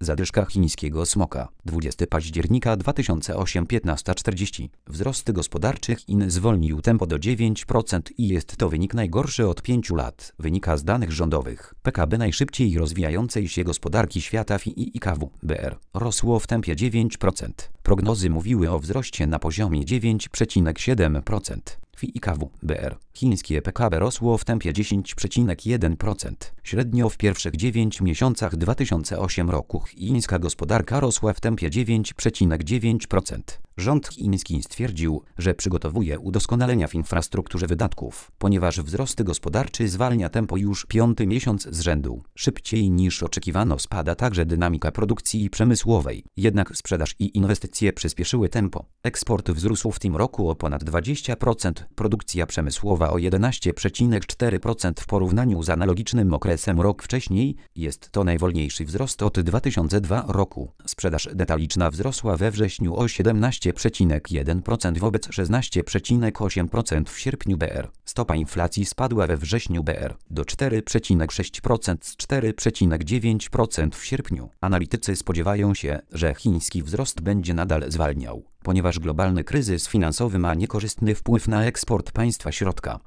Zadyszka chińskiego smoka. 20 października 2008 15:40. Wzrost gospodarczy Chin zwolnił tempo do 9% i jest to wynik najgorszy od 5 lat, wynika z danych rządowych. PKB najszybciej rozwijającej się gospodarki świata FIIKW-BR rosło w tempie 9%. Prognozy mówiły o wzroście na poziomie 9,7%. FIIKW-BR. Chińskie PKB rosło w tempie 10,1%. Średnio w pierwszych 9 miesiącach 2008 roku chińska gospodarka rosła w tempie 9,9%. Rząd chiński stwierdził, że przygotowuje udoskonalenia w infrastrukturze wydatków, ponieważ wzrost gospodarczy zwalnia tempo już 5. miesiąc z rzędu. Szybciej niż oczekiwano spada także dynamika produkcji przemysłowej, jednak sprzedaż i inwestycje przyspieszyły tempo. Eksport wzrósł w tym roku o ponad 20%, produkcja przemysłowa o 11,4% w porównaniu z analogicznym okresem rok wcześniej. Jest to najwolniejszy wzrost od 2002 roku. Sprzedaż detaliczna wzrosła we wrześniu o 17,1% wobec 16,8% w sierpniu BR. Stopa inflacji spadła we wrześniu BR do 4,6% z 4,9% w sierpniu. Analitycy spodziewają się, że chiński wzrost będzie nadal zwalniał, ponieważ globalny kryzys finansowy ma niekorzystny wpływ na eksport państwa środka.